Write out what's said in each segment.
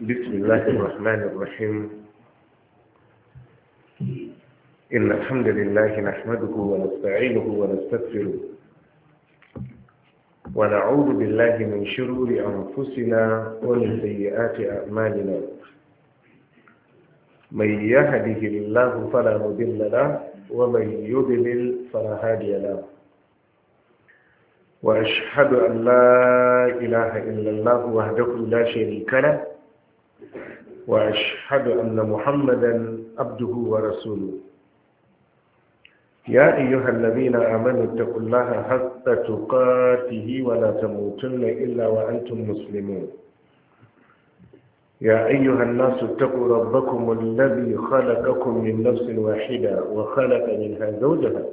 بسم الله الرحمن الرحيم. إن الحمد لله نحمده ونستعينه ونستغفره ونعوذ بالله من شرور أنفسنا ومن سيئات أعمالنا. من يهده الله فلا مضل له ومن يضلل فلا هادي له. وأشهد أن لا إله إلا الله وحده لا شريك له وأشهد أن محمدا عبده ورسوله. يا أيها الذين آمنوا اتقوا الله حق تقاته ولا تموتن إلا وأنتم مسلمون. يا أيها الناس اتقوا ربكم الذي خلقكم من نفس واحدة وخلق منها زوجها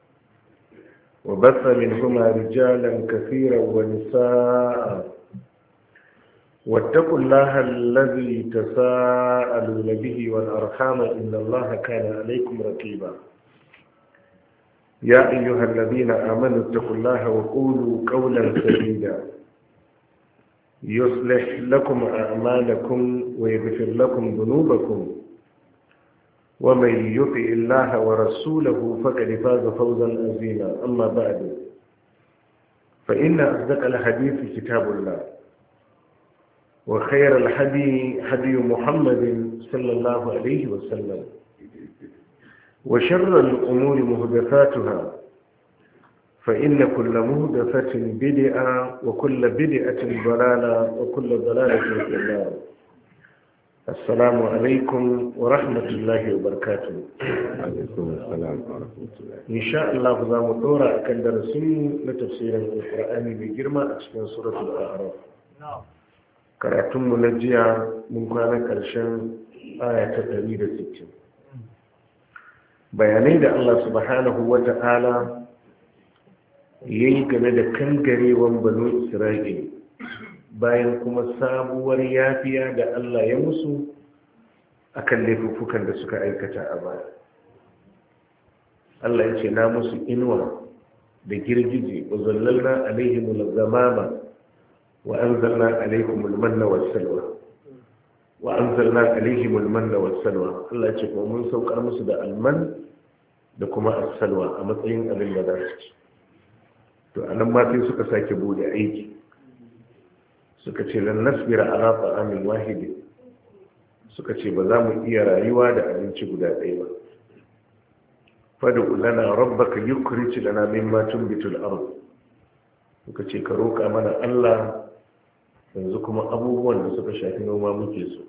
وبث منهما رجالا كثيرا ونساء واتقوا الله الذي تساءلون به والأرحام إن الله كان عليكم رقيبا. يا أيها الذين آمنوا اتقوا الله وقولوا قولا سديدا يصلح لكم أعمالكم ويغفر لكم ذنوبكم ومن يطع الله ورسوله فقد فاز فوزا عظيما. أما بعد فإن أصدق الحديث كتاب الله وخير الهدي هدي محمد صلى الله عليه وسلم وشر الأمور محدثاتها فإن كل محدثة بدعة وكل بدعة ضلالة وكل ضلالة في النار. السلام عليكم ورحمة الله وبركاته. عليكم السلام ورحمة الله. إن شاء الله ذا مطورة أكن درسين لتفسير القرآن بجرمة أسفل سورة الأعراف. كراتم منجيا من كان كرشان آية 160. bayanai da Allah subhanahu wa ta'ala ya yi game da kangarewan banu Isra'il bayan kuma sabuwar yafiya da Allah ya musu akan laifukan da suka aikata a baya. Allah ya ce na musu inuwa da girgije wa zallalna alaihimul ghamama wa anzalna alaihimul manna wassalwa wa anzalna alaihimul manna wassalwa. Allah ya ce kuma mun saukar musu da alman da kuma as-salwa a matsayin abin da za su ci. To anan ma sai suka sake bude aiki suka ce lan nasbira ala ta'amin wahid, suka ce ba za mu iya rayuwa da abinci guda ɗaya ba. Fad'u lana rabbaka yukhrij lana mimma tunbitul ard, suka ce ka roka mana Allah yanzu kuma abubuwan da suka shafi noma muke so.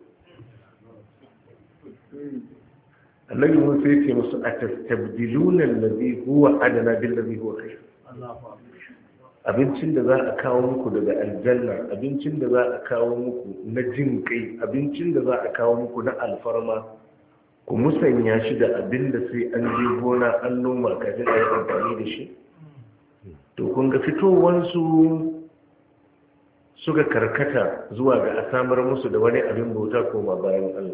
annabi mun sai ce musu atastabdiluna allazi huwa adana bil ladhi huwa khair. Abincin da za a kawo muku daga aljanna, abincin da za a kawo muku na jin kai, abincin da za a kawo muku na alfarma, ku musanya shi da abin da sai an je gona an noma kafin a yi amfani da shi. To kun ga fitowansu suka karkata zuwa ga a samar musu da wani abin bauta koma bayan Allah.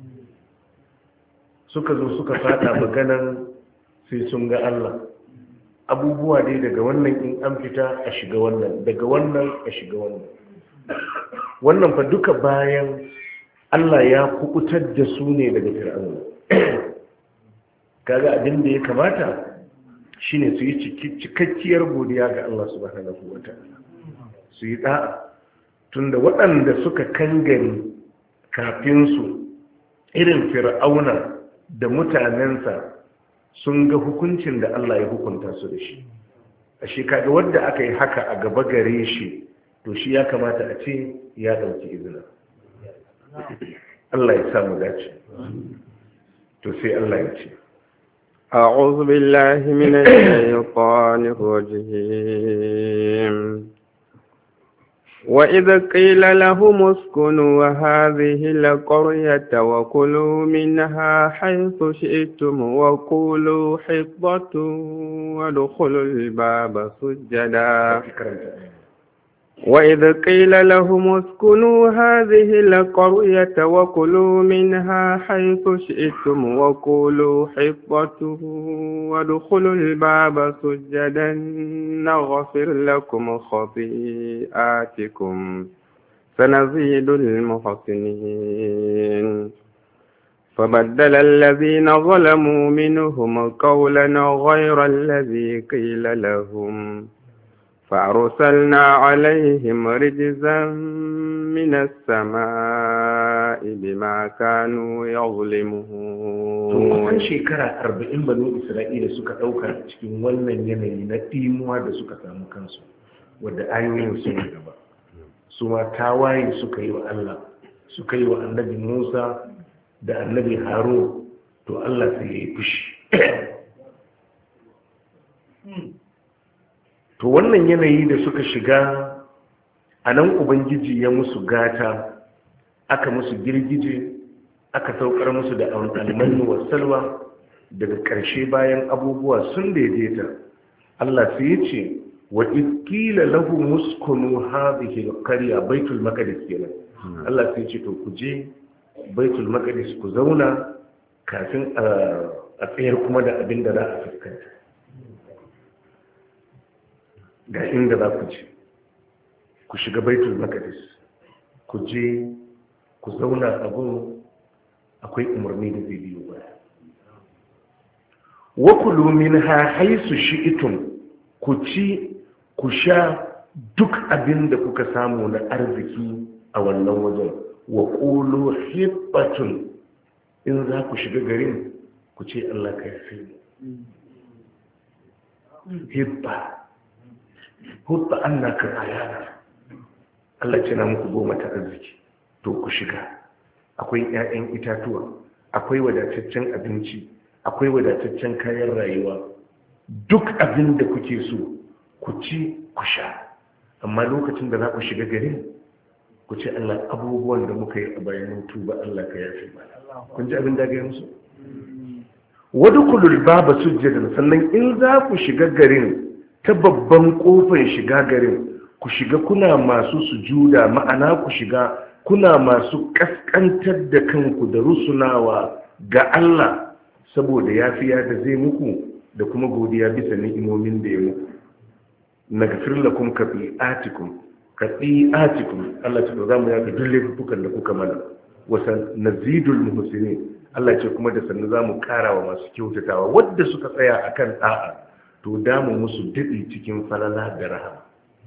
Suka zo suka fada maganan sai sun ga Allah. Abubuwa dai daga wannan in an fita a shiga wannan, daga wannan a shiga wannan. Wannan fa duka bayan Allah ya kukutar da su ne daga Fir'auna. Kaga abin da ya kamata shine su yi cikakkiyar godiya ga Allah subhanahu wataala. Su yi da'a tunda waɗanda suka kangare kafin su irin Fir'auna da mutanensa sun ga hukuncin da Allah ya hukunta su da shi. A shekaru wadda aka yi haka a gaba gare shi, to shi ya kamata a ce ya ɗauki izina. Allah ya samu dace. To sai Allah ya ce أعوذ بالله من الشيطان الرجيم. وإذا قيل لهم اسكنوا هذه القرية وكلوا منها حيث شئتم وقولوا حطة وادخلوا الباب سجدا وإذ قيل لهم اسكنوا هذه القرية وكلوا منها حيث شئتم وقولوا حطة وادخلوا الباب سجدا نغفر لكم خطيئاتكم سنزيد المحسنين فبدل الذين ظلموا منهم قولا غير الذي قيل لهم فأرسلنا عليهم رجزا من السماء بما كانوا يظلمون. kusan shekara 40 banu Isra'ila suka ɗauka cikin wannan yanayi na ɗimuwa da suka samu kansu, wadda ayoyin sun gaba. Su ma tawaye suka yi wa Allah, suka yi wa annabi Musa da annabi Harun, to Allah sai ya yi fushi. To wannan yanayi da suka shiga a nan Ubangiji ya musu gata, aka musu girgije, aka saukar musu da almannu wa salwa. Daga ƙarshe bayan abubuwa sun daidaita, Allah sai ya ce wa iskila lahu muskunu hadhihi alqarya baitul maqdis kenan. Allah sai ya ce to ku je baitul maqdis ku zauna kafin a tsayar kuma da abin da za a fuskanta. Ga inda za ku je, ku shiga baitul maqdis, ku je ku zauna a gun, akwai umarni da zai biyo baya. wa kulu minha haisu shi'tum, ku ci ku sha duk abin da kuka samu na arziki a wannan wajen. Wa qulu hibbatun, in za ku shiga garin ku ce Allah ka yafe mu. Hibba Allah ka ayana, Allah ce na muku goma ta arziki, to ku shiga. Akwai 'ya'yan itatuwa, akwai wadataccen abinci, akwai wadataccen kayan rayuwa, duk abin da kuke so ku ci ku sha. Amma lokacin da za ku shiga garin ku ce Allah, abubuwan da muka yi a bayan tuba Allah ka yafe mana. Kun ji abin da ga musu? Wadkhulul baba sujjadan, sannan in za ku shiga garin ta babban kofar shiga garin, ku shiga kuna masu sujuda, ma'ana ku shiga kuna masu kaskantar da kanku da rusunawa ga Allah saboda yafiya da zai muku da kuma godiya bisa ni'imomin da ya muku. Naghfir lakum khati'atikum, Allah ce za mu yafi duk laifukan da kuka mana. Wasa nazidul muhsinin, Allah ce kuma da sannu za mu kara wa masu kyautatawa wadda suka tsaya akan da'a, to damu musu daɗi cikin falala da rahama.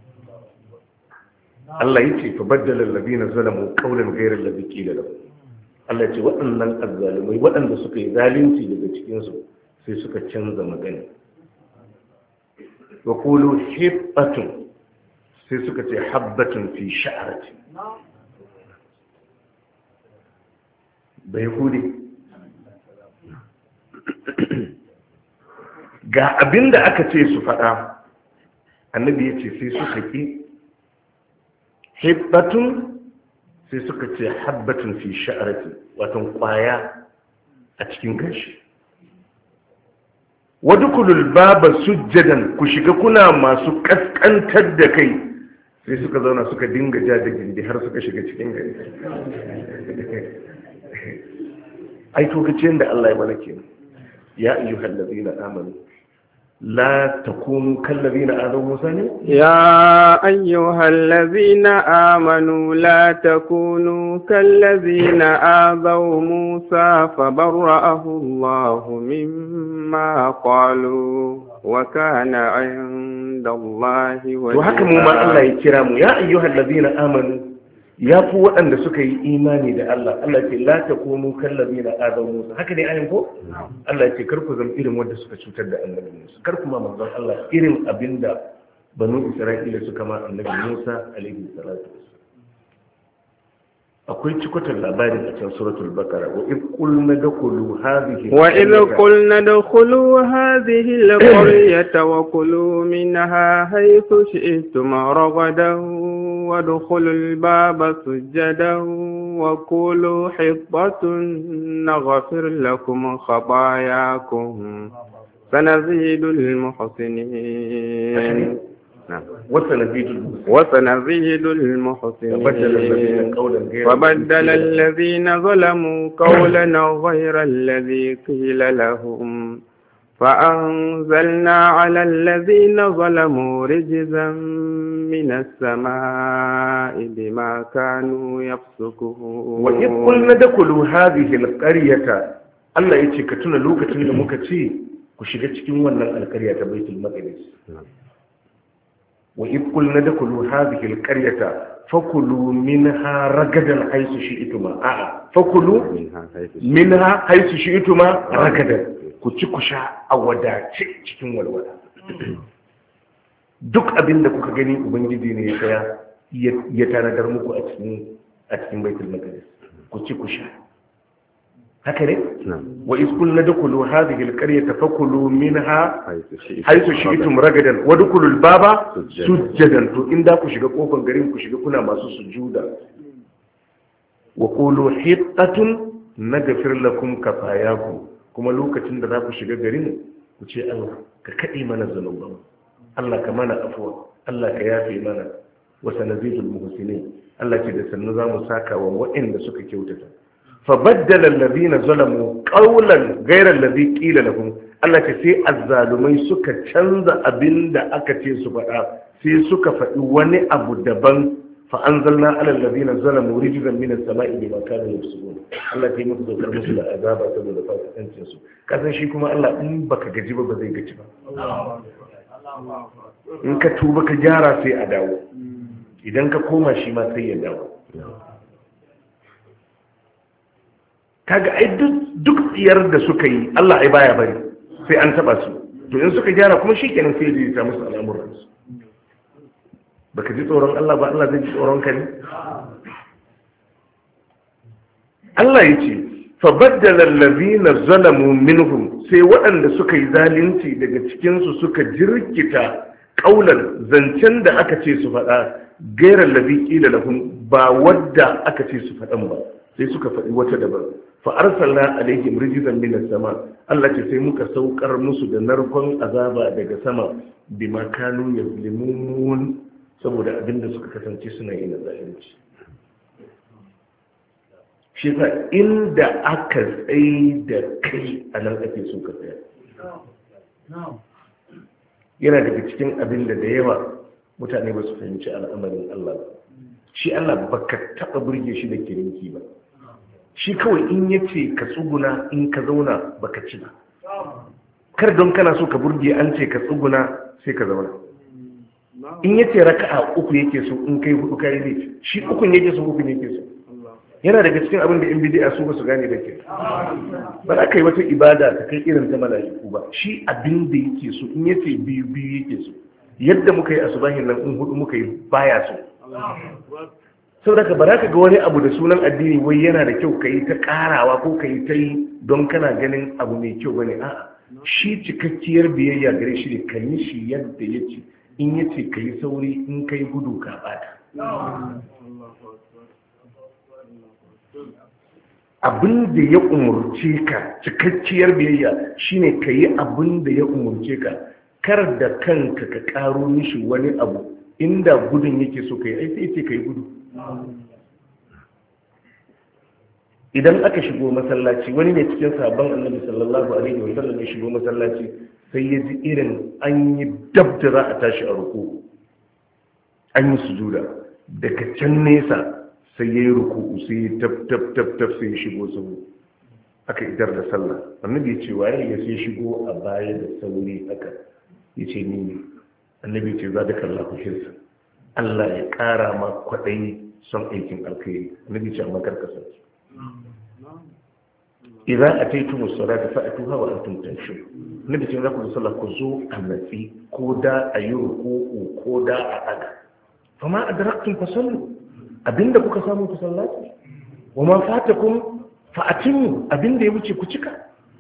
Allah yace fa baddala alladhina zalamu qawlan ghayra alladhi qila lahum. Allah ce waɗannan azzalumai waɗanda suka yi zalunci daga cikin su sai suka canza magana. Wa qulu hibbatun, sai suka ce habbatun fi sha'rati. Bai hudi ga abinda aka ce su faɗa, annabi ya ce sai suka ƙi. Hibbatun sai suka ce habbatun fi sha'arati, watan ƙwaya a cikin gashi. Wadkhulul baba sujjadan, ku shiga kuna masu kaskantar da kai. Sai suka zauna suka dinga ja da gindi har suka shiga cikin gari. Ai to kace yanda Allah ya mana kenan. Ya ayyuhal ladina amanu لا تكونوا كالذين آذوا موسى. يا أيها الذين آمنوا لا تكونوا كالذين آذوا موسى فبرأه الله مما قالوا وكان عند الله وجيها. وحكموا ما الله يكرموا. يا أيها الذين آمنوا ya fi waɗanda suka yi imani da Allah. Allah ce la takunu kallazina adaw Musa. Haka ne ayin ko? Allah ce kar ku zama irin wanda suka cutar da annabi Musa. Kar kuma manzon Allah irin abinda banu Isra'ila suka ma annabi Musa alaihi salatu wasallam. Akwai cikotar labarin a can suratul Baqara, wa id qulna dakhulu hadhihi al-qaryata wa kulu minha haythu shi'tum ragadan وادخلوا الباب سجدا وقولوا حطة نغفر لكم خطاياكم سنزيد المحسنين. وسنزيد المحسنين. فبدل الذين ظلموا قولا غير الذي قيل لهم فأنزلنا على الذين ظلموا رجزا من السماء بما كانوا يفسقون وإذ قلنا ادخلوا هذه القرية Allah ya ce ka tuna lokacin da muka ce ku shiga cikin wannan alƙarya ta Baitul Maqdis wa idh qulna dkhulu hadhihi alqaryata fakulu minha ragadan haythu shi'tuma fakulu minha haythu shi'tuma ragadan ku ci ku sha a wadace cikin walwala duk abin da kuka gani ubangiji ne ya saya ya tanadar muku a cikin Baitul Maqdis ku ci ku sha haka ne wa iskul nadkhulu hadhihi alqaryata fakulu minha haythu shi'tum ragadan wa dkhulu albaba sujadan to inda ku shiga kofar garin ku shiga kuna masu sujuda wa qulu hittatun naghfir lakum kafayakum kuma lokacin da za ku shiga garin ku ce Allah ka kade mana zanuban Allah ka mana afwa Allah ka yafe mana wa sanazidul muhsinin Allah ce da sannu zamu saka wa waɗanda suka kyautata فبدل الذين ظلموا قولا غير الذي قيل لهم Allah ce sai azzalumai suka canza abin da aka ce su faɗa sai suka faɗi wani abu daban fa anzalna ala alladhina zalamu rijzan min as-sama'i bima kanu yafsukun Allah ya musu zakar musu da azaba saboda fasikancin su kasan shi kuma Allah in baka gaji ba zai gaji ba in ka tuba ka gyara sai a dawo idan ka koma shi ma sai ya dawo kaga ai duk tsiyar da suka yi Allah ai baya bari sai an taba su to in suka gyara kuma shikenan sai ya ta musu al'amuran su baka ji tsoron Allah ba Allah zai ji tsoron ka ne Allah yace fa baddala allazina zalamu minhum sai waɗanda suka yi zalunci daga cikin su suka jirkita kaulan zancen da aka ce su faɗa gairar ladhi qila lahum ba wadda aka ce su faɗan ba sai suka faɗi wata daban fa arsalna alaihim rijzan min as-sama Allah ce sai muka saukar musu da narkon azaba daga sama bima kanu yazlimun saboda abinda suka kasance suna yin zalunci shi fa inda aka tsaye da kai anan ake so ka tsaya yana daga cikin abinda da yawa mutane ba su fahimci al'amarin Allah ba shi Allah baka taba burge shi da kirinki ba shi kawai in yace ka tsuguna in ka zauna baka ci ba kar don kana so ka burge an ce ka tsuguna sai ka zauna in yace raka'a uku yake so in kai hudu kai ne shi ukun yake so ukun yake so yana daga cikin abin da in bid'a su ba su gane da ke ba za ka yi wata ibada ta kai irin ta mala'iku ba shi abin da yake so in yace biyu yake so yadda muka yi asubahin nan in hudu muka yi baya so sau da ka bara ka ga wani abu da sunan addini wai yana da kyau ka yi ta karawa ko ka yi ta yi don kana ganin abu mai kyau bane a'a shi cikakkiyar biyayya gare shi ne ka yi shi yadda ya ce in ya ce ka yi sauri in ka yi gudu ka bata abin da ya umurce ka cikakkiyar biyayya shine ka yi abin da ya umurce ka kar da kanka ka karo mishi wani abu inda gudun yake so ka yi sai ce ka yi gudu idan aka shigo masallaci wani ne cikin sabon annabi sallallahu alaihi wa sallam ya shigo masallaci sai ya ji irin an yi dab da za a tashi a ruku an yi sujuda daga can nesa sai ya yi ruku sai ya tab sai ya shigo sahu aka idar da sallah annabi ya ce waye ya sai shigo a baya da sauri haka ya ce ni ne annabi ce za da kalla kushinsa Allah ya ƙara ma kwaɗayi son aikin alkhairi annabi ce amma karkasa idan a taitu musala da fa'atu hawa an tuntanshin annabi ce za ku sallah ku zo a natsi ko da a yi ruku'u ko da a ɗaga fama a daraktun fasallu abinda kuka samu ku sallaci wa ma fatakum fa'atin abinda ya wuce ku cika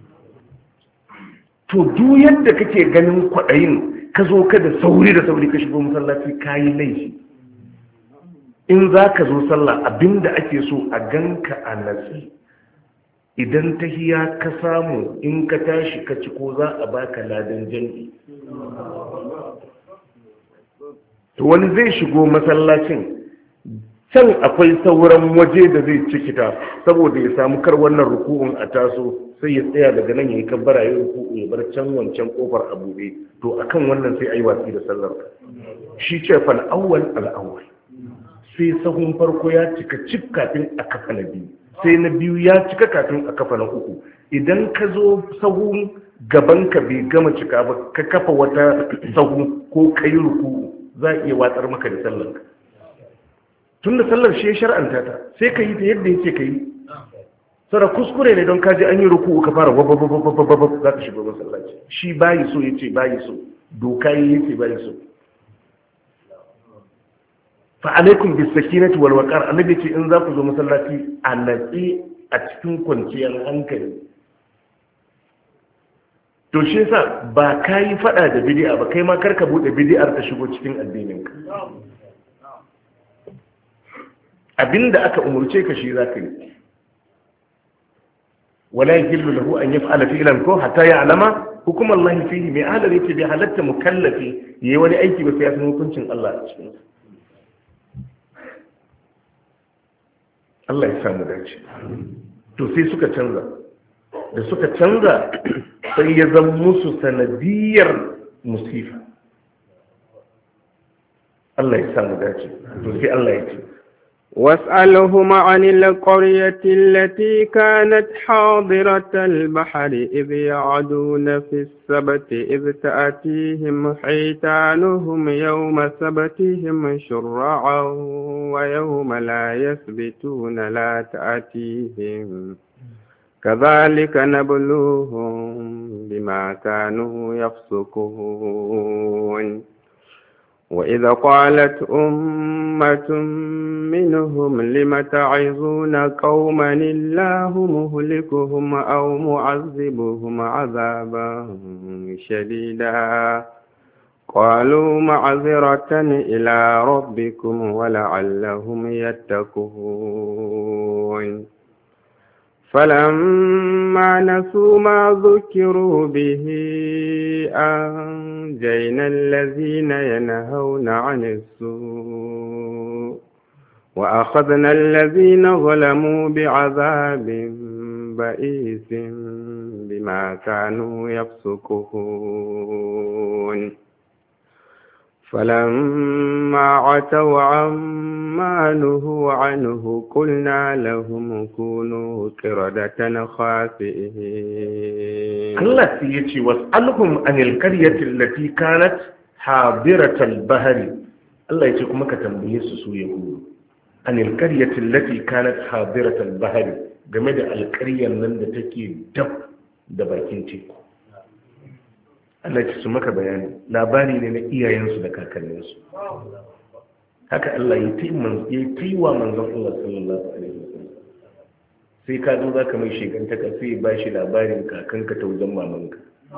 to duk yadda kake ganin kwaɗayin ka zo ka da sauri ka shigo masallaci ka yi laifi in za ka zo sallah abinda ake so a ganka a natsi idan tahiya ka samu in ka tashi ka ci ko za a baka ladan jami'i to wani zai shigo masallacin can akwai sauran waje da zai cikita saboda ya samu kar wannan ruku'un a taso sai ya tsaya daga nan ya yi kabbara ya ruku'u ya bar can wancan kofar a buɗe, to akan wannan sai ayi watsi da sallar shi ce fal awwal al awwal, sai sahun farko ya cika cik kafin a kafa na biyu, sai na biyu ya cika kafin a kafa na uku. Idan ka zo sahun gaban ka bai gama cika ba ka kafa wata sahu ko kai ruku'u za a iya watsar maka da sallar ka, tun da sallar shi ya shar'anta ta sai ka yi ta yadda yake ka yi. Sara kuskure ne don kaji an yi ruku'u ka fara wababababababab za ka shiga masallaci, shi bayi so ya ce bayi so, doka ya ce bayi so. Fa alaikum bis sakinati wal waqar, annabi ce in za ku zo masallaci a natsi a cikin kwanciyar hankali. To shi yasa ba ka yi fada da bid'a ba, kai ma karka bude bid'ar ta shigo cikin addinin ka. Abinda aka umurce ka shi zaka yi. Wala yahillu lahu an yaf'ala fi'lan ko hatta ya'lama hukum Allah fihi, mai adalci yake bai halatta mukallafi yayi wani aiki ba sai ya san hukuncin Allah a cikin sa. Allah ya samu dace. To sai suka canza, da suka canza sai ya zama musu sanadiyar musifa. Allah ya samu dace. To sai Allah ya ce واسألهم عن القرية التي كانت حاضرة البحر إذ يعدون في السبت إذ تأتيهم حيتانهم يوم سبتهم شرعا ويوم لا يثبتون لا تأتيهم كذلك نبلوهم بما كانوا يفسقون وإذا قالت أمة منهم لم تعظون قوما الله مهلكهم أو معذبهم عذابا شديدا قالوا معذرة إلى ربكم ولعلهم يتقون فلما نسوا ما ذكروا به أنجينا الذين ينهون عن السوء وأخذنا الذين ظلموا بعذاب بئيس بما كانوا يفسقون فلما عتوا عما نهوا عنه قلنا لهم كونوا قردة خاسئين. الله يجي واسألهم عن القرية التي كانت حاضرة البحر. الله يجي كما كتنبيه سوء يقول عن القرية التي كانت حاضرة البحر game da alƙaryar nan da take dab da bakin teku. Allah ce su maka bayani, labari ne na iyayensu da kakanninsu. Haka Allah ya yi wa manzon Allah sallallahu alaihi wasallam. Sai ka zo za ka mai shekantaka sai ba shi labarin kakanka ta wajen mamanka.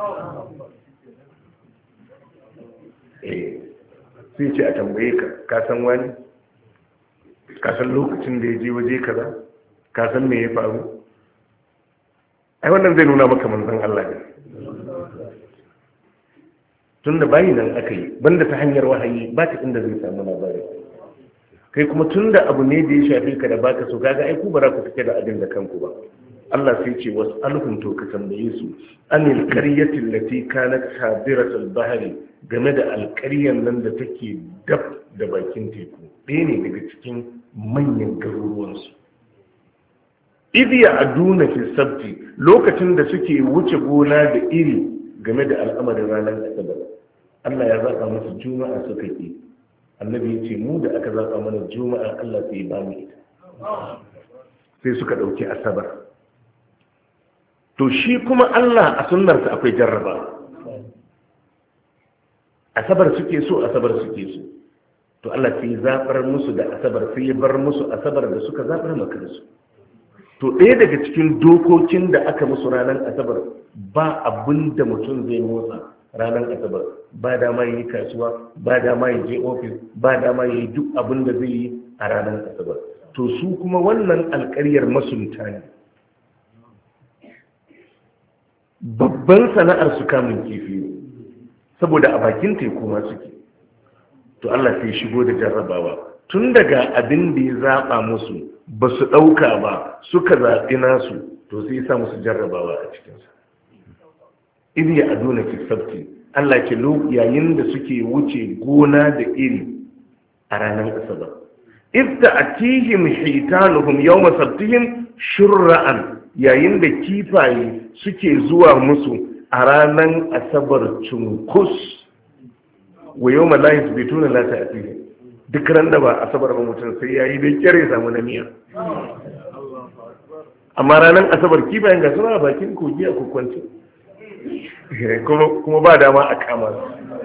Sai ce a tambaye ka, ka san wani? Ka san lokacin da ya je waje kaza? Ka san me ya faru? Ai wannan zai nuna maka manzon Allah ne. Tun da bayi nan aka yi, banda ta hanyar wahayi ba ta inda zai samu labari. Kai kuma tun da abu ne da ya shafi ka da baka so, kaga ai ku ba za ku fike da abin da kanku ba. Allah sai ce wasu alhun to ka tambaye su anil qaryatin lati kanat hadiratul bahri, game da alƙaryar nan da take dab da bakin teku, ɗaya ne daga cikin manyan garuruwansu. Idiya aduna fi sabti, lokacin da suke wuce gona da iri game da al'amarin ranar asabar. Allah ya zaɓa musu juma'a suka ƙi. Annabi ya ce mu da aka zaɓa mana juma'a Allah sai ba mu ita. Sai suka ɗauki asabar. To shi kuma Allah a sunnarsa akwai jarraba. Asabar suke so, asabar suke so. To Allah sai zaɓar musu da asabar, sai ya bar musu asabar da suka zaɓar makansu. To ɗaya daga cikin dokokin da aka musu ranar asabar, ba abin da mutum zai motsa ranar asabar, ba dama yi kasuwa, ba dama yi je ofis, ba dama yi duk abin da zai yi a ranar asabar. To su kuma wannan alƙaryar masunta ne, babban sana'ar su kamun kifi ne, saboda a bakin teku ma suke. To Allah sai shigo da jarrabawa tun daga abin da ya zaɓa musu ba su ɗauka ba suka zaɓi nasu, to sai sa musu jarrabawa a cikinsa. Iri ya aduna fi sabti, Allah ce yayin da suke wuce gona da iri a ranar asabar. Idda atihim shaitanuhum yawma sabtihim shurra'an, yayin da kifaye suke zuwa musu a ranar asabar cunkus. Wa yawma la yasbituna la ta'tihim, duk ran da ba asabar ba mutum sai yayi da kyare samu na miya. Amma ranar asabar kifayen ga suna bakin kogi a kokwanci, kuma ba dama a kama su.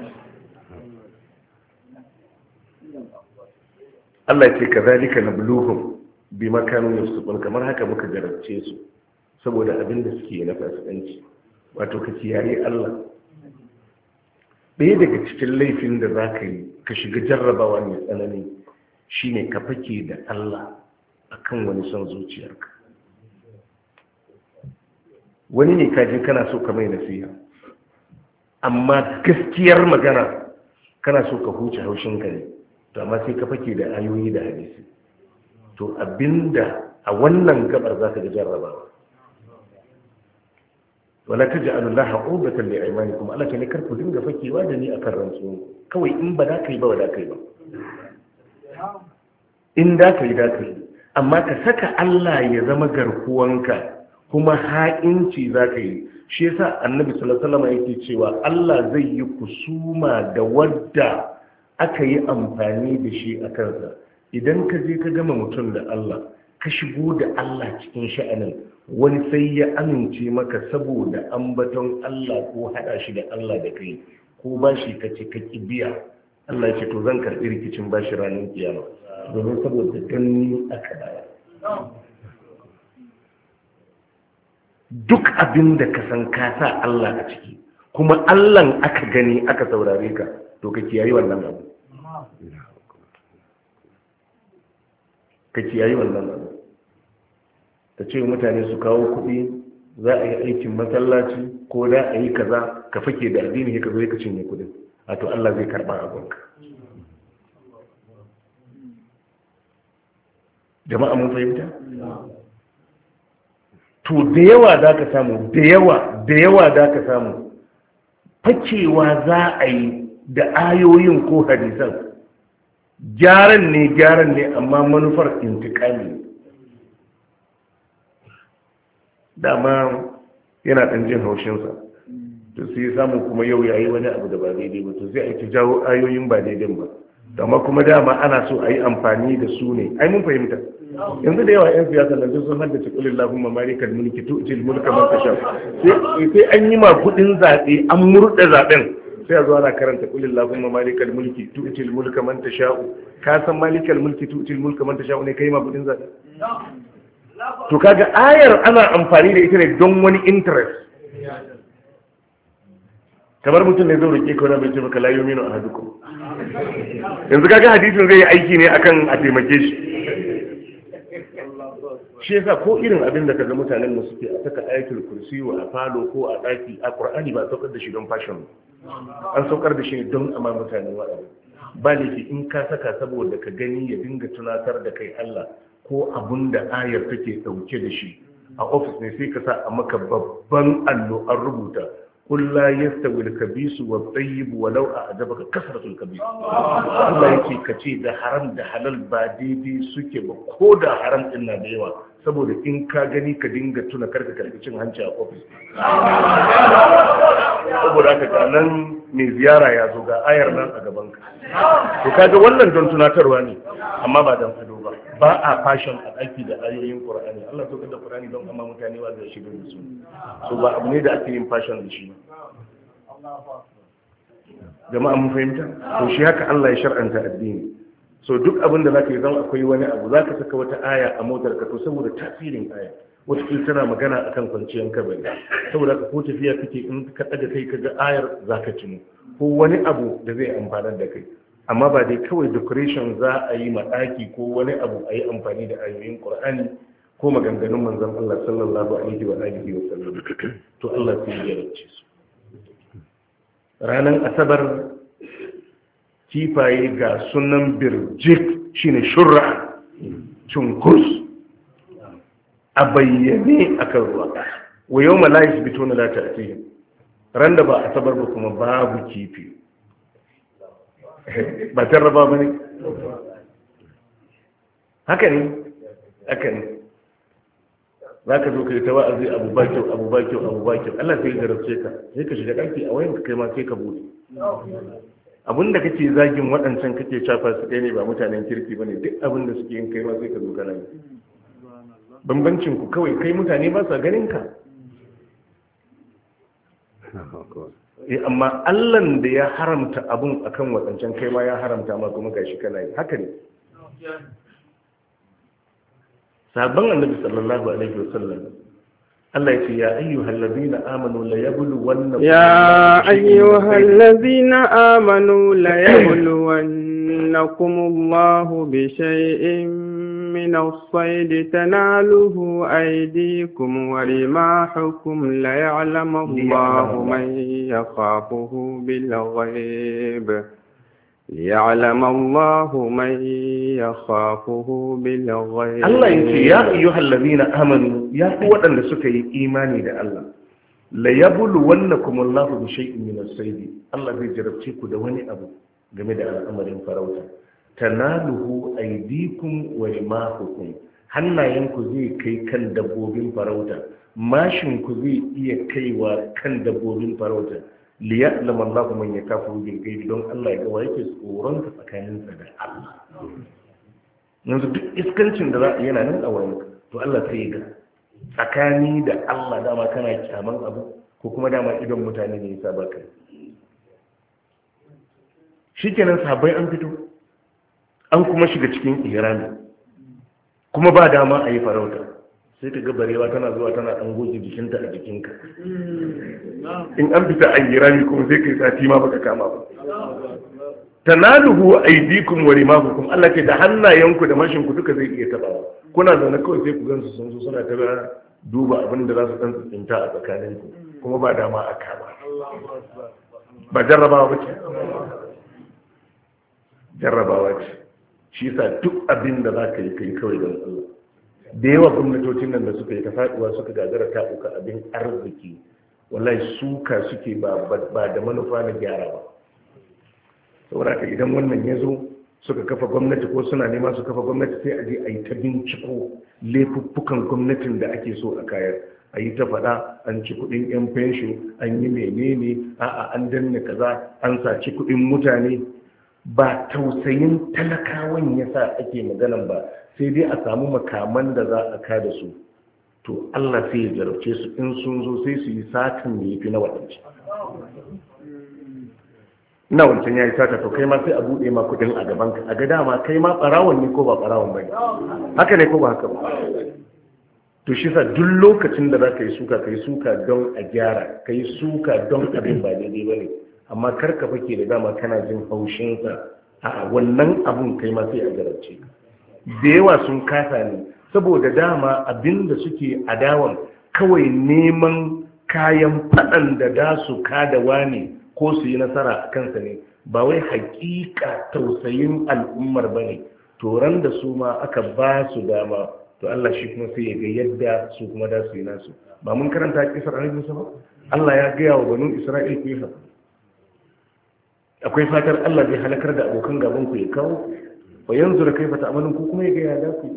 Allah ce ka zalika na buluhun bi makanu yasukun, kamar haka muka jarabce su saboda abin da suke na fasikanci. Wato ka kiyaye Allah. Ɗaya daga cikin laifin da za ka yi ka shiga jarrabawa mai tsanani shine ka fake da Allah akan wani son zuciyarka. Wani ne kaji kana so ka mai nasiha, amma gaskiyar magana kana so ka huce haushinka ne, to amma sai ka fake da ayoyi da hadisi, to abinda a wannan gabar za ka ga jarrabawa. Wala taj'alu llaha uqbatan li aymanikum, Allah ne kar ku dinga fakewa da ni akan rantsuwa, kawai in ba da kai ba da kai ba, in da kai da kai, amma ka saka Allah ya zama garkuwanka kuma ha'inci za ka yi. Shi yasa annabi sallallahu alaihi wasallam yake cewa Allah zai yi kusuma da wadda aka yi amfani da shi a kansa. Idan ka je ka gama mutum da Allah, ka shigo da Allah cikin sha'anin, wani sai ya amince maka saboda ambaton Allah ko hada shi da Allah da kai, ko bashi ka ce ka kibiya, Allah ya ce to zan karɓi rikicin bashi ranar kiyama, domin saboda ganni aka daya. Duk abin da ka san ka sa Allah a ciki, kuma Allahn aka gani aka saurare ka, to ka kiyayi wannan abu. Ka kiyayi wannan abu. Ta ce mutane su kawo kuɗi, za a yi aikin masallaci ko da a yi kaza, ka fake da addini ka zo ka cinye kuɗin, a to Allah zai karɓa abinka. Jama'a mun fahimta? To da yawa za ka samu, da yawa za ka samu fakewa za a yi da ayoyin ko hadisan, gyaran ne amma manufar intikali. Dama yana ɗan jin haushinsa, to sai samu kuma yau yayi wani abu da ba daidai ba, to sai a yi ta jawo ayoyin ba daidai ba, dama kuma dama ana so a yi amfani da su ne. Ai mun fahimta. Yanzu da yawa 'yan siyasa nan sun haddace kulin lafin mamarikar mulki tu'til mulka man tasha, sai an yi ma kudin zaɓe an murɗe zaɓen, sai a zo ana karanta kulin lafin mamarikar mulki tu'til mulka man tasha. Ka san malikal mulki tu'til mulka man tasha ne kai ma kudin zaɓe? To kaga ayar ana amfani da ita ne don wani interest. Kamar mutum ne zai roƙe ka wani bai ce maka la yuminu ahadukum. Yanzu kaga hadisin zai yi aiki ne akan a taimake shi. Shi yasa ko irin abin da kaga mutanen mu suke a saka ayatul kursi wa a falo ko a daki, a Qur'ani ba saukar da shi don fashion, an saukar da shi ne don amma mutanen wa'azi. Ba laifi in ka saka saboda ka gani ya dinga tunatar da kai Allah ko abun da ayar take dauke da shi. A office ne sai ka sa a maka babban allo an rubuta قل لا يستوي الكبيس والطيب ولو أعجبك كثرة الكبيس. Allah yake kace da haram da halal ba daidai suke ba, ko da haram din na da yawa, saboda in ka gani ka dinga tuna karka karbi cin hanci a office. Saboda haka ga nan mai ziyara ya zo ga ayar nan a gaban ka. To kaga wannan don tunatarwa ne, amma ba don ado ba. Ba a fashion a ɗaki da ayoyin Qur'ani. Allah so da Qur'ani don amma mutane wa zai shiga da su. So ba abu ne da ake yin fashion da shi. Jama'a mun fahimta? To shi haka Allah ya shar'anta addini. So duk abin da zaka yi zan akwai wani abu, zaka saka wata aya a motar ka to saboda tasirin aya. Wata kila tana magana akan kwanciyar kabari. Saboda ka ko tafiya kake in ka daga kai kaga ayar zaka tuno. Ko wani abu da zai amfanar da kai. Amma ba dai kawai decoration za a yi maɗaki ko wani abu a yi amfani da ayoyin Qur'ani ko maganganun manzon Allah sallallahu alaihi wa alihi wa sallam. To Allah sai ya jarabce su. Ranar Asabar kifaye ga sunan birjik shine shurra cunkus a bayyane akan ruwa wa yawma la yasbituna la ta'tihim ran da ba asabar ba kuma babu kifi ba jarraba bane haka ne za ka zo ka yi ta wa'azi abu ba kyau Allah sai ya jarabce ka sai ka shiga ɗaki a wayan ka kai ma sai ka bude abinda kake zagin waɗancan kake shafa su kai ne ba mutanen kirki bane duk abinda suke yin kai ma sai ka zo kana yi bambancin ku kawai kai mutane ba sa ganin ka amma Allahn da ya haramta abun akan waɗancan kai ma ya haramta ma kuma gashi kana yi haka ne sabon annabi sallallahu alaihi wasallam Allah ya ce ya ayyuhal ladina amanu la yabluwannakum ya ayyuhal ladina amanu la yabluwannakum Allahu bi shay'in min as-sayd tanaluhu aydikum wa rimahukum la ya'lamu Allahu man yakhafuhu bil ghaib ليعلم الله من يخافه بالغيب الله يقول يا أيها الذين آمنوا يا قوة أن سكي إيماني لله ليبلونكم الله بشيء من الصيد الله بيجربتكم دواني أبو game da al'amarin farauta tanaluhu aydikum wa rimahukum hannayenku zai kai kan dabbobin farauta mashinku zai iya kaiwa kan dabbobin farauta liya'lam Allahu man yakafu bil ghaib don Allah ya ga wa yake tsoron ka tsakaninsa da Allah yanzu duk iskancin da za a yana nan a wurin to Allah sai ya ga tsakani da Allah dama kana kyaman abu ko kuma dama idon mutane ne yasa baka shikenan sabai an fito an kuma shiga cikin ihrami kuma ba dama a yi farauta sai ka ga barewa tana zuwa tana ɗan goge jikinta a jikinka in an fita an yi rami kuma sai ka yi sati ma baka kama ba tanaluhu aydikum wa rimahukum Allah ke da hannayenku da mashinku duka zai iya tabawa kuna zaune kawai sai ku gansu sun zo suna ta duba abin da za su dan tsinta a tsakaninku kuma ba dama a kama ba jarrabawa ce shi yasa duk abin da za ka yi kai kawai don Allah da yawa gwamnatocin nan da suka yi ta faduwa suka gagara ta uka abin arziki wallahi suka suke ba da manufa na gyara ba saboda ka idan wannan ya zo suka kafa gwamnati ko suna nema su kafa gwamnati sai a je a yi ta binciko laifuffukan gwamnatin da ake so a kayar a yi ta faɗa an ci kuɗin 'yan fenshin an yi menene a'a an danne kaza an saci kuɗin mutane ba tausayin talakawan yasa ake maganan ba sai dai a samu makaman da za a kada su to Allah sai ya jarabce su in sun zo sai su yi satin da ya fi na waɗanci na wancan ya yi sata to kai ma sai a buɗe ma kuɗin a gaban ka a ga dama kai ma ɓarawon ne ko ba ɓarawon ba ne haka ne ko ba haka ba to shi sa duk lokacin da za ka yi suka don a gyara ka yi suka don abin ba daidai ba ne amma kar ka fake da dama kana jin haushinsa a wannan abun kai ma sai a jarabce ka da yawa sun kasa ne saboda dama abinda suke adawan kawai neman kayan faɗan da da su kadawa ne ko su yi nasara a kansa ne ba wai hakika tausayin al'ummar ba ne toron da su ma aka ba su dama to Allah shi kuma sai ya ga yadda su kuma da su yi nasu ba mun karanta kisar annabi ba Allah ya gaya wa banu Isra'il ku yi haka akwai fatar Allah zai halakar da abokan gaban ku ya kawo wa yanzu da kai fata amalin ku kuma ya ga ya da ku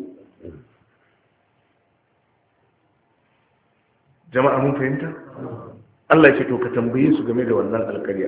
jama'a mun fahimta Allah ya ce to ka tambaye su game da wannan alƙarya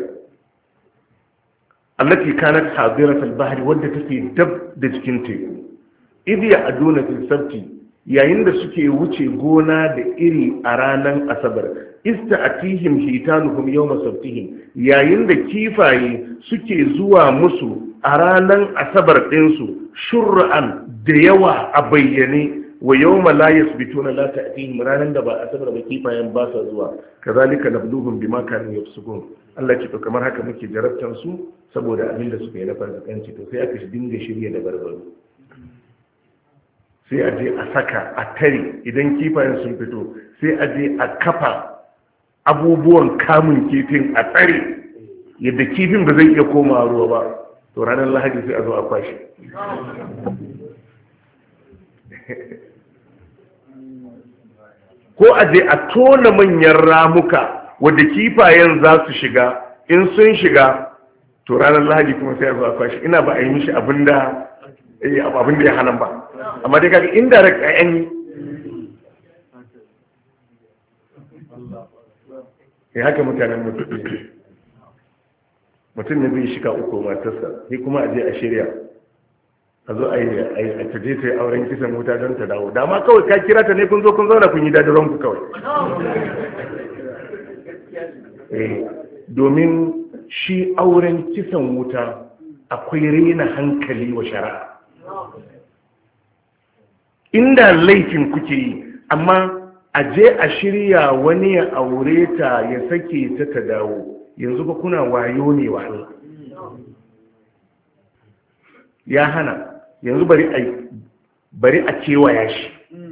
allati kanat hadirat al-bahr wadda take dab da cikin teku idiya aduna fil sabti yayin da suke wuce gona da iri a ranar asabar ista'atihim hitanuhum yawma sabtihim yayin da kifaye suke zuwa musu a ranar asabar ɗinsu shur'an da yawa a bayyane wa yawma la yasbituna la ta'tihim ranan da ba asabar ba kifayen ba sa zuwa kazalika nabluhum bima kanu yafsukun Allah ce to kamar haka muke jarabtan su saboda abin da suka yi na farkanci to sai aka dinga shirye da barbaro sai a je a saka a tare idan kifayen sun fito sai a je a kafa abubuwan kamun kifin a tsare yadda kifin ba zai iya komawa ruwa ba to ranar lahadi sai a zo a kwashe. Ko a je a tona manyan ramuka wadda kifayen za su shiga, in sun shiga to ranar lahadi kuma sai a zo a kwashe. Ina ba a yi mishi abin da ya hana ba, amma dai kaga indirect a yanyi ya haka mutanen mutum ne zai shiga uku matarsa sai kuma a je a shirya a zo a taje ta yi auren kisan wuta don ta dawo. Dama kawai ka kira ta ne kun zo kun zauna kun yi dadiron ku kawai. Domin shi auren kisan wuta akwai rena hankali wa shari'a. Inda laifin kuke yi, amma a je a shirya wani ya aure ta ya sake ta dawo, yanzu ba kuna wayo ne wa Allah. Ya hana, yanzu bari a kewaya shi.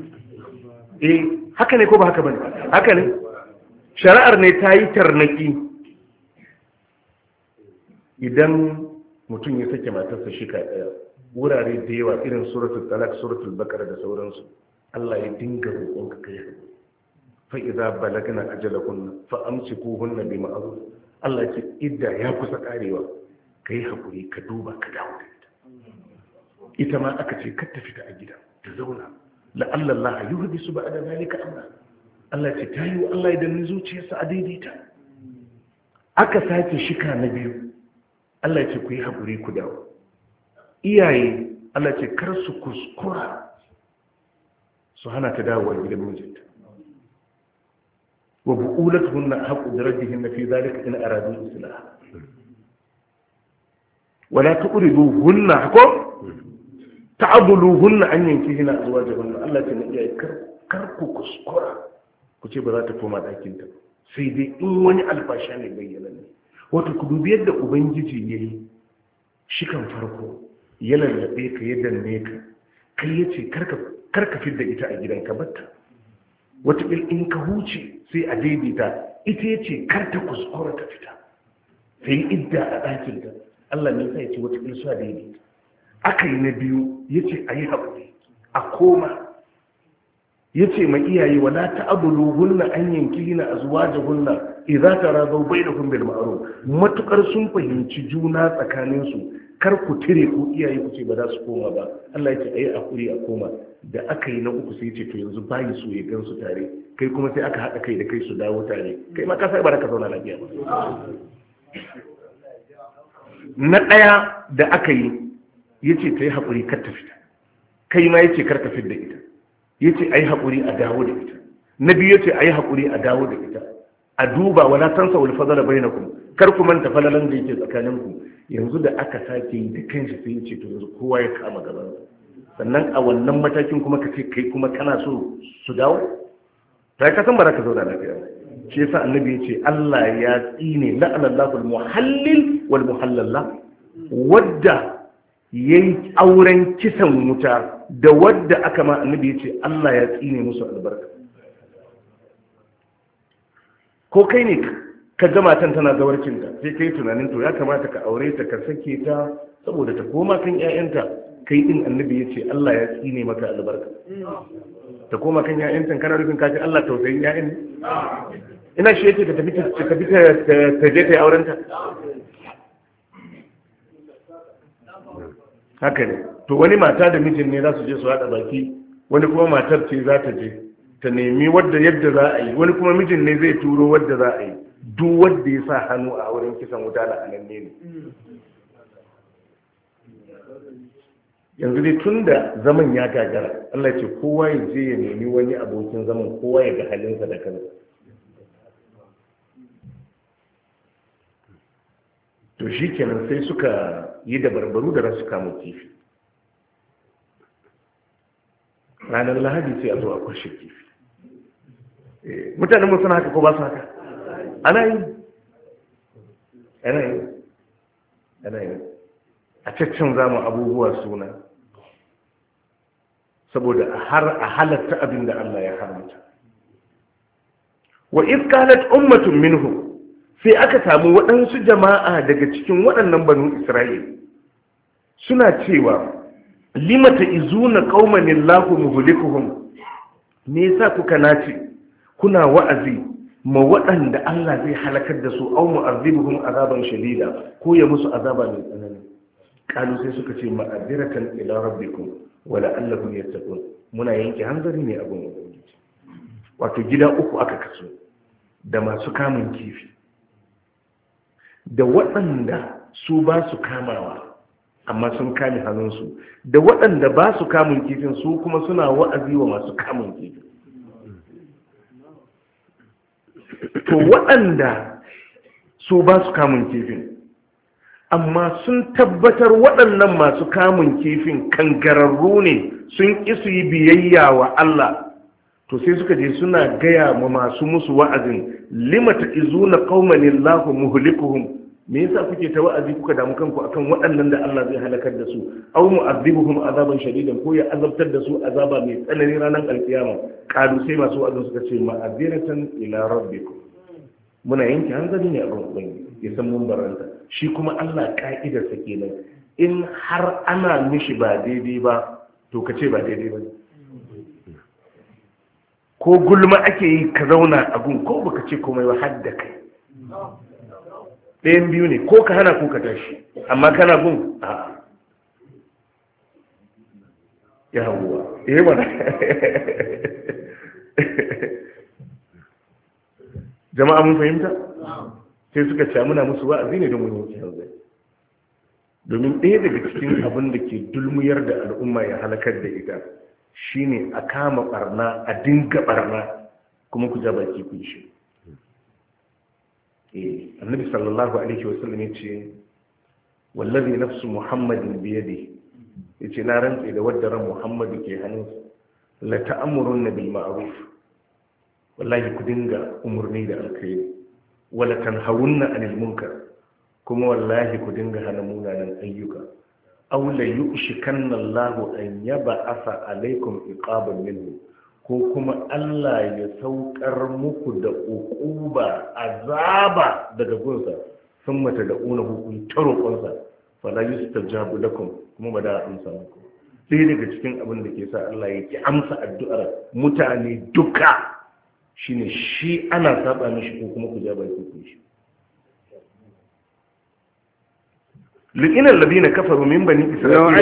Haka ne ko ba haka bane? Haka ne. Shari'ar ne ta yi tarnaki. Idan mutum ya sake matarsa shi ka ɗaya, wurare da yawa irin suratul talaq, suratul baqara da sauransu, Allah ya dinga roƙonka kai haƙuri. Fa idza balagna ajalahunna fa amsikuhunna bi ma'ruf. Allah ce idda ya kusa karewa, kai haƙuri ka duba ka dawo da ita ma aka ce kar ta fita a gida ta zauna, la'alla Allah yuhdisu ba'da zalika amra. Allah ce ta yi Allah idan ni zuciyarsa a daidaita. Aka sake shika na biyu, Allah ce ku yi haƙuri ku dawo. Iyaye Allah ce kar su kuskura su hana ta dawowa gidan mijinta. Wa bu'ulatuhunna haqqu bi raddihinna fi dhalika in aradu islah. Wala tuqriduhunna ta'dhuluhunna an yankihina azwajahunna. Allah ce ne iyaye kar ku kuskura ku ce ba za ta koma ɗakin ta, sai dai in wani albasha ne bayyana ne. Wato ku dubi yadda ubangiji yayi shi kan farko ya lallabe ka ya danne ka, kai ya ce karka fidda ita a gidanka batta. Wataƙil in ka huce sai a daidaita, ita ya ce kar ta kuskura ta fita sai idda a ɗakinta. Allah ne sai ya ce wataƙil su a daidaita. Aka yi na biyu ya ce a yi haƙuri a koma, ya ce ma iyaye wala ta'abulu hunna an yankihina azwajahunna idza taradaw bainakum bil ma'ruf. Matukar sun fahimci juna tsakaninsu, kar ku tire ku iyaye ku ce ba za su koma ba. Allah ya ce ayi hakuri a koma. Da aka yi na uku sai ce to yanzu bayi so ya gansu tare, kai kuma sai aka haɗa kai da kai su dawo tare, kai ma ka sai ba ka zauna lafiya ba. Na ɗaya da aka yi ya ce ta yi haƙuri kar ta fita, kai ma ya ce kar ka fita da ita, ya ce a yi haƙuri a dawo da ita. Na biyu ya ce a yi haƙuri a dawo da ita, a duba wala tansa wal fadala bainakum, kar ku manta falalan da yake tsakaninku. Yanzu da aka sake yi da kanshi sai ya ce to yanzu kowa ya kama gaban. Sannan a wannan matakin kuma ka ce kai kuma kana so su dawo, ta ka san ba za ka zauna lafiya. Shi yasa annabi ya ce Allah ya tsine la'anallahu al-muhallil wal muhallalla, wadda yayi auren kisan wuta da wadda aka ma annabi ya ce Allah ya tsine musu albarka. Ko kai ne ka ga matan tana zawarcinta sai kai tunanin to ya kamata ka aure ta ka sake ta saboda ta koma kan ƴaƴanta, kai din annabi ya ce Allah ya tsine maka albarka. Ta koma kan ƴaƴanta kana rufin kaji Allah tausayin ƴaƴan ne? Ina shi yake ta tafi ta je ta yi aurenta. Haka ne. To wani mata da mijin ne za su je su haɗa baki, wani kuma matar ce za ta je ta nemi wadda yadda za a yi, wani kuma mijin ne zai turo wadda za a yi. Duk wadda ya sa hannu a wurin kisan wuta da ananne ne. Yanzu dai tun da zaman ya gagara, Allah ce kowa ya je ya nemi wani abokin zaman, kowa ya ga halinsa da kansa. To shi kenan sai suka yi da barbaru da rasu kamo kifi. Ranar Lahadi sai a zo a kwashe kifi. Mutanen mu suna haka ko ba su haka? Ana yi. A caccin zamu abubuwa suna. Saboda har a halatta abin da Allah ya haramta. Wa iskalat ummatun minhum, sai aka samu waɗansu jama'a daga cikin waɗannan banu Isra'il suna cewa limata izuna qauman illahu muhlikuhum, me yasa kuka nace kuna wa'azi ma waɗanda Allah zai halakar da su au mu'azibuhum azaban shadida ko ya musu azaba mai tsanani. Kalu sai suka ce ma'adiratan ila rabbikum wa la'allahum yattaqun, muna yanke hanzari ne abin ubangiji. Wato gida uku aka kaso, da masu kamun kifi da waɗanda su ba su kamawa amma sun kame hannunsu, da waɗanda ba su kamun kifin su kuma suna wa'azi wa masu kamun kifin. To waɗanda su ba su kamun kifin amma sun tabbatar waɗannan masu kamun kifin kangararru ne, sun ƙi su yi biyayya wa Allah, to sai suka je suna gaya ma masu musu wa'azin limata izuna qauman illahu muhlikuhum, me yasa kuke ta wa'azi kuka damu kanku akan waɗannan da Allah zai halakar da su aw mu'adhibuhum azaban shadidan ko ya azabtar da su azaba mai tsanani ranar alkiyama. Kalu sai masu wa'azin suka ce ma'adiratan ila rabbikum, muna yanke hanzari ne a ran ubangiji, ya san mun baranta. Shi kuma Allah ka'idar sa kenan, in har ana mishi ba daidai ba to ka ce ba daidai ba, ko gulma ake yi ka zauna a gun ko baka ce komai ba har da kai. Ɗayan biyu ne, ko ka hana ko ka tashi, amma kana gun a yawwa mana. Jama'a mun fahimta? Sai suka ce muna musu wa'azi ne don mun yanke hanzari. Domin ɗaya daga cikin abin da ke dulmuyar da al'umma ya halakar da ita shine a kama barna, a dinga barna kuma ku ja baki ku shi. Annabi sallallahu alaihi wasallam ya ce wallazi nafsu muhammadin biyadi, ya ce na rantse da wadda ran muhammadu ke hannunsa, la ta'amurunna bil ma'ruf, wallahi ku dinga umurni da alkhairi, wala tanhawunna anil munkar, kuma wallahi ku dinga hana munanan ayyuka, aw la yushikanna Allahu an yab'atha alaikum iqaban minhu, ko kuma Allah ya saukar muku da uquba azaba daga gunsa, sun mata da una hukun tarokonsa fala yustajabu lakum, kuma ba da amsa muku. Sai daga cikin abin da ke sa Allah ya ki amsa addu'ar mutane duka shine shi ana saba mishi ko kuma ku ja baki ku shi. لئن الذين كفروا من بني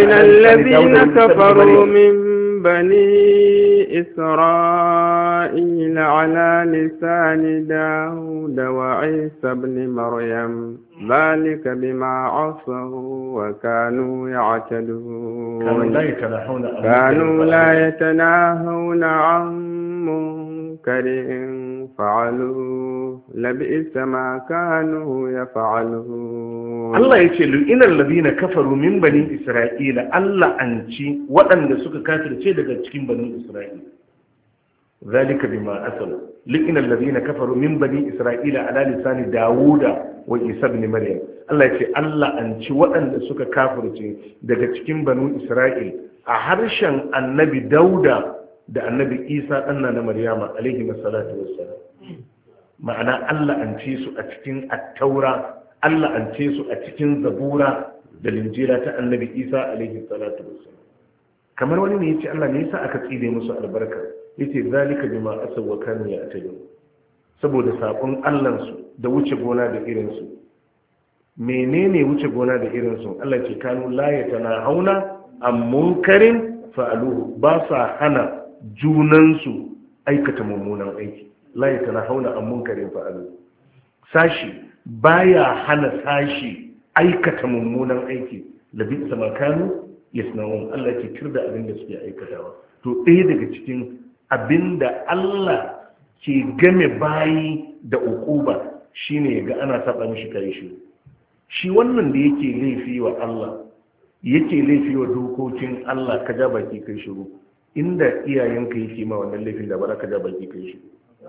إسرائيل على لسان داود وعيسى بن مريم ذلك بما عصوا وكانوا يعتدون. كانوا لا يتناهون عن منكر فعلوه لبئس ما كانوا يفعلون. الله يقول إن الذين كفروا من بني إسرائيل الله أنشي وأن سك كافر شيء daga cikin bani إسرائيل ذلك بما أسوا لئن الذين كفروا من بني إسرائيل على لسان داوود وعيسى بن مريم. Allah ya ce Allah an ci waɗanda suka kafirce daga cikin banu Isra'il a harshen annabi Dauda da annabi Isa ɗanna na Maryama alaihi wassalatu wassalam. Ma'ana Allah an ce su a cikin attaura, Allah an ce su a cikin zabura da linjila ta annabi Isa alaihi salatu wassalam. Kamar wani ne yace Allah ne yasa aka tsire musu albarka, yace zalika bima asaw wa kanu ya'tadun, saboda sakon Allah su da wuce gona da irin su. Menene wuce gona da irin su? Allah ce kanu la yatanahuna an munkarin fa'aluhu, ba sa hana junansu aikata mummunan aiki. La yatanahuna an munkarin fa'aluhu, sashi baya hana sashi aikata mummunan aiki. Labi sama kanu yasna'un, Allah ke tirda abin da suke aikatawa. To ɗaya daga cikin abin da Allah ke game bayi da uquba shine ga ana saba mishi kai shi wannan da yake laifi wa Allah, yake laifi wa dokokin Allah, ka ja baki kai shiru. Inda iyayenka yake ma wannan laifin da bara ka ja baki kai shiru,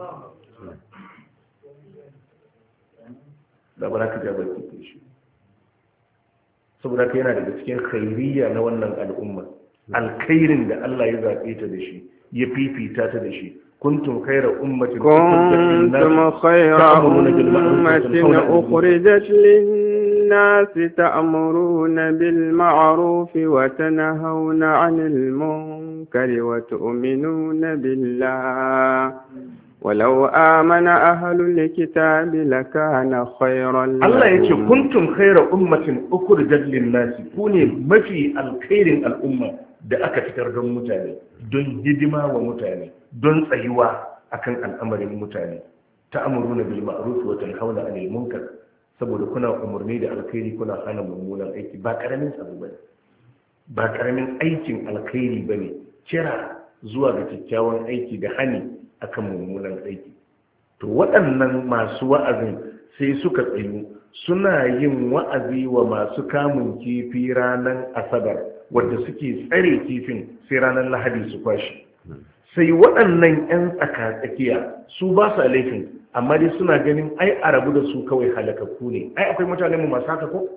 da bara ka ja baki kai shiru. Saboda ka yana daga cikin khairiyya na wannan al'umma, alkhairin da Allah ya zaɓe ta da shi, ya fifita ta da shi. كنتم خير أمة أخرجت الناس تأمرون بالمعروف وتنهون عن المنكر وتؤمنون بالله ولو آمن أهل الكتاب لكان خيرا لهم. الله يقول كنتم خير أمة أخرجت للناس كوني ما في الخير الأمة da aka fitar don mutane don hidima wa mutane don tsayuwa akan al'amarin mutane ta'amuruna bil ma'ruf wa tanhauna 'anil munkar saboda kuna umarni da alkhairi kuna hana mummunan aiki ba karamin abu bane ba karamin aikin alkhairi bane kira zuwa ga kyakkyawan aiki da hani akan mummunan aiki to waɗannan masu wa'azin sai suka tsayu suna yin wa'azi wa masu kamun kifi ranar asabar wadda suke tsare kifin sai ranar lahadi su kwashi sai waɗannan 'yan tsaka-tsakiya su ba su laifin amma dai suna ganin ai a rabu da su kawai halakakku ne ai akwai mutane mu masu haka ko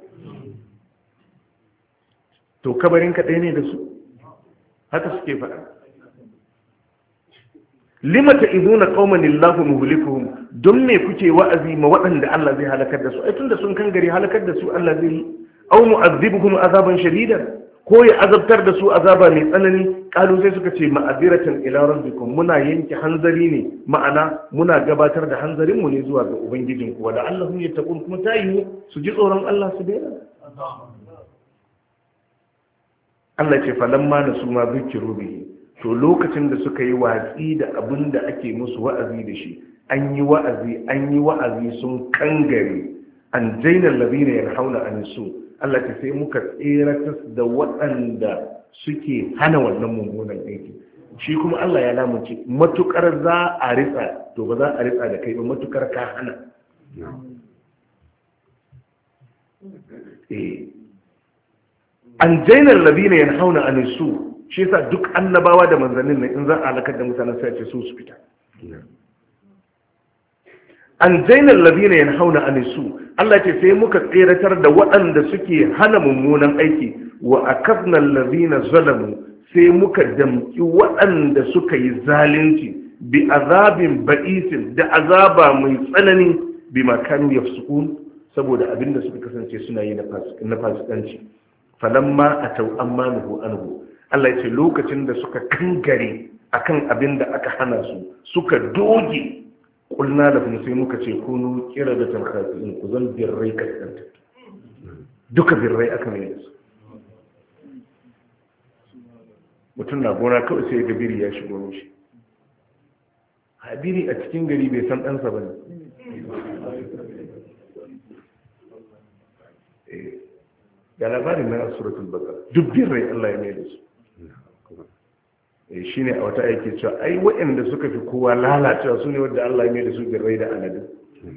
to kabarin kaɗai ne da su haka suke faɗa limata izuna qauman illahu muhlikuhum don me kuke wa'azi ma waɗanda Allah zai halakar da su ai tunda sun kan gari halakar da su Allah zai yi aw mu'azzibuhum azaban shadidan ko ya azabtar da su azaba mai tsanani kalu sai suka ce ma'aziratan ila rabbikum muna yanke hanzari ne ma'ana muna gabatar da hanzarin mu ne zuwa ga ubangijin ku wala allahum yattaqun kuma tayi su ji tsoron Allah su daina Allah ce falamma nasu ma zikiru bihi to lokacin da suka yi watsi da abin da ake musu wa'azi da shi an yi wa'azi sun kangare an jaina labina yanhauna anisu Allah ta sai muka tseratas da waɗanda suke hana wannan mummunan aiki shi kuma Allah ya lamunce matukar za a ritsa to ba za a ritsa da kai ba matukar ka hana an jaina labina yanhauna anisu shi yasa duk annabawa da manzannin nan in za a halakar da mutanen sai ce su fita an jainal ladina yanhauna anisu Allah ce sai muka tseratar da waɗanda suke hana mummunan aiki wa akafna alladhina zalamu sai muka damki waɗanda suka yi zalunci bi azabin ba'isin da azaba mai tsanani bima kanu yafsukun saboda abinda suka kasance suna yi na fasikanci falamma atau ammanuhu anhu Allah ya ce lokacin da suka kangare akan abin da aka hana su suka doge kulna da kuma sai muka ce kunu kira da tamkhasiin ku zan birrai kaskanta duka birrai aka mai da su mutum na gona kawai sai ga biri ya shigo mishi a biri a cikin gari bai san ɗansa ba ne ga labarin na suratul baqara duk birrai Allah ya mai da su shi ne a wata aiki cewa ai waɗanda suka fi kowa lalacewa su ne wadda Allah mai da su birrai da aladu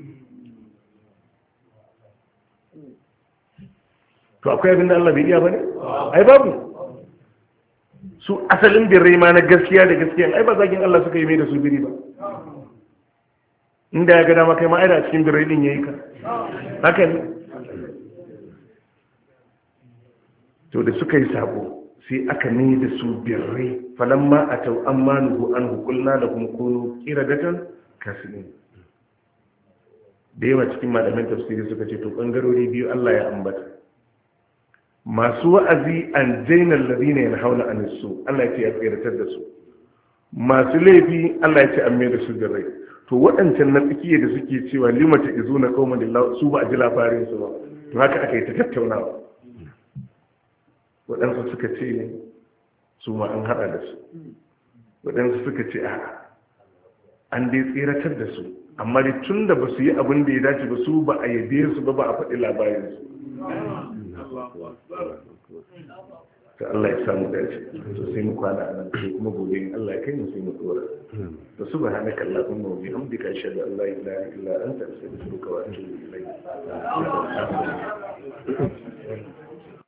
to akwai abin da Allah bai iya ba ne? Ai babu su asalin birrai ma na gaskiya da gaskiya ai ba zagin Allah suka yi mai da su biri ba inda ya ga dama kai ma ai da cikin birrai din yayi ka haka ne to da suka yi sabo sai aka ne da su birrai falamma atau ammanuhu anhu qulna lahum kunu qiradatan kasinin da yawa cikin malaman tafsiri suka ce to bangarori biyu Allah ya ambata masu wa'azi an jainal ladina yanhauna anisu Allah ya ce ya tsiratar da su masu laifi Allah ya ce an mai da su birrai to waɗancan na tsakiya da suke cewa limata izuna qauman lillahi su ba a ji labarin su ba to haka aka yi ta tattaunawa waɗansu suka ce su ma an haɗa da su waɗansu suka ce a an dai tseratar da su amma dai tun da ba su yi abin da ya dace ba su ba a yabe su ba a faɗi labarinsu ta Allah ya samu dace to sai mu kwana a nan sai kuma gobe in Allah ya kai mu sai mu tsora to subhanaka allahumma wa bihamdika ashhadu an la ilaha illa anta astaghfiruka wa atubu ilayk